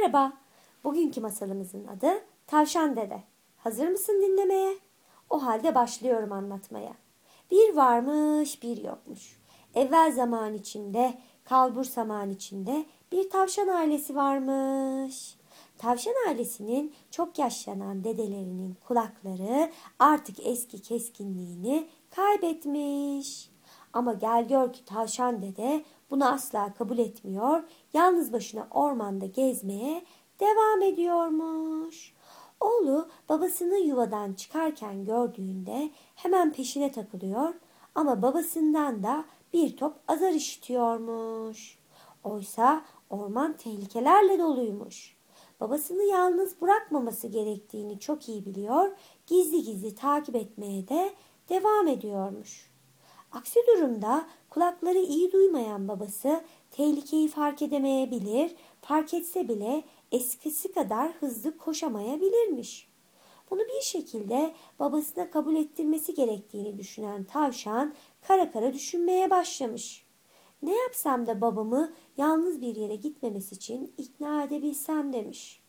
Merhaba, bugünkü masalımızın adı Tavşan Dede. Hazır mısın dinlemeye? O halde başlıyorum anlatmaya. Bir varmış, bir yokmuş. Evvel zaman içinde, kalbur zaman içinde bir tavşan ailesi varmış. Tavşan ailesinin çok yaşlanan dedelerinin kulakları artık eski keskinliğini kaybetmiş. Ama gel gör ki tavşan dede bunu asla kabul etmiyor, yalnız başına ormanda gezmeye devam ediyormuş. Oğlu babasını yuvadan çıkarken gördüğünde hemen peşine takılıyor ama babasından da bir top azar işitiyormuş. Oysa orman tehlikelerle doluymuş. Babasını yalnız bırakmaması gerektiğini çok iyi biliyor, gizli gizli takip etmeye de devam ediyormuş. Aksi durumda kulakları iyi duymayan babası tehlikeyi fark edemeyebilir, fark etse bile eskisi kadar hızlı koşamayabilirmiş. Bunu bir şekilde babasına kabul ettirmesi gerektiğini düşünen tavşan kara kara düşünmeye başlamış. Ne yapsam da babamı yalnız bir yere gitmemesi için ikna edebilsem demiş.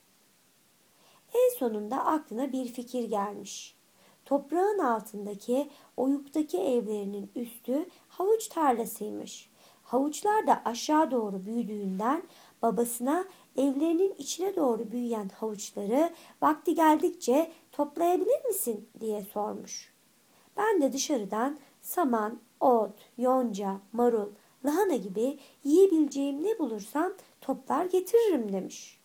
En sonunda aklına bir fikir gelmiş. Toprağın altındaki oyuktaki evlerinin üstü havuç tarlasıymış. Havuçlar da aşağı doğru büyüdüğünden babasına evlerinin içine doğru büyüyen havuçları vakti geldikçe toplayabilir misin diye sormuş. Ben de dışarıdan saman, ot, yonca, marul, lahana gibi yiyebileceğim ne bulursam toplar getiririm demiş.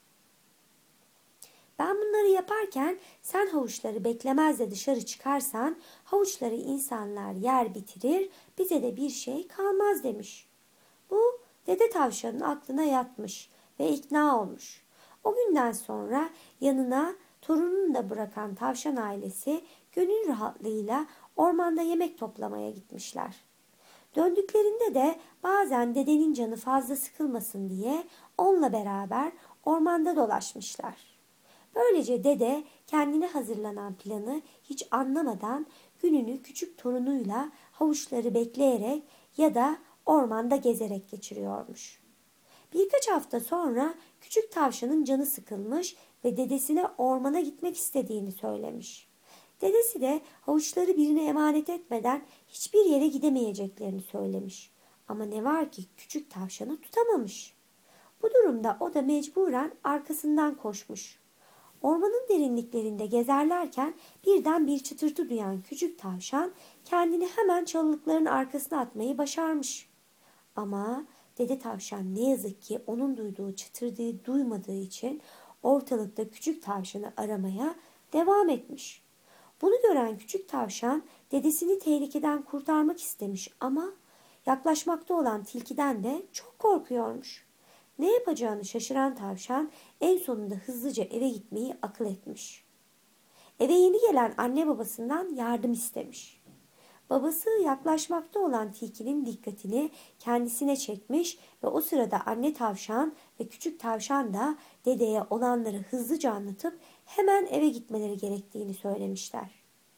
Ben bunları yaparken sen havuçları beklemez de dışarı çıkarsan havuçları insanlar yer bitirir, bize de bir şey kalmaz demiş. Bu dede tavşanın aklına yatmış ve ikna olmuş. O günden sonra yanına torununu da bırakan tavşan ailesi gönül rahatlığıyla ormanda yemek toplamaya gitmişler. Döndüklerinde de bazen dedenin canı fazla sıkılmasın diye onunla beraber ormanda dolaşmışlar. Böylece dede kendine hazırlanan planı hiç anlamadan gününü küçük torunuyla havuçları bekleyerek ya da ormanda gezerek geçiriyormuş. Birkaç hafta sonra küçük tavşanın canı sıkılmış ve dedesine ormana gitmek istediğini söylemiş. Dedesi de havuçları birine emanet etmeden hiçbir yere gidemeyeceklerini söylemiş. Ama ne var ki küçük tavşanı tutamamış. Bu durumda o da mecburen arkasından koşmuş. Ormanın derinliklerinde gezerlerken birden bir çıtırtı duyan küçük tavşan kendini hemen çalılıkların arkasına atmayı başarmış. Ama dede tavşan ne yazık ki onun duyduğu çıtırtığı duymadığı için ortalıkta küçük tavşanı aramaya devam etmiş. Bunu gören küçük tavşan dedesini tehlikeden kurtarmak istemiş ama yaklaşmakta olan tilkiden de çok korkuyormuş. Ne yapacağını şaşıran tavşan en sonunda hızlıca eve gitmeyi akıl etmiş. Eve yeni gelen anne babasından yardım istemiş. Babası yaklaşmakta olan tilkinin dikkatini kendisine çekmiş ve o sırada anne tavşan ve küçük tavşan da dedeye olanları hızlıca anlatıp hemen eve gitmeleri gerektiğini söylemişler.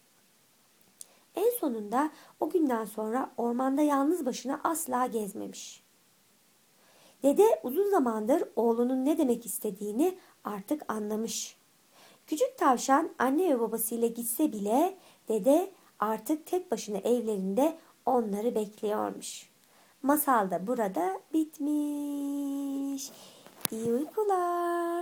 En sonunda o günden sonra ormanda yalnız başına asla gezmemiş. Dede uzun zamandır oğlunun ne demek istediğini artık anlamış. Küçük tavşan anne ve babasıyla gitse bile dede artık tek başına evlerinde onları bekliyormuş. Masal da burada bitmiş. İyi uykular.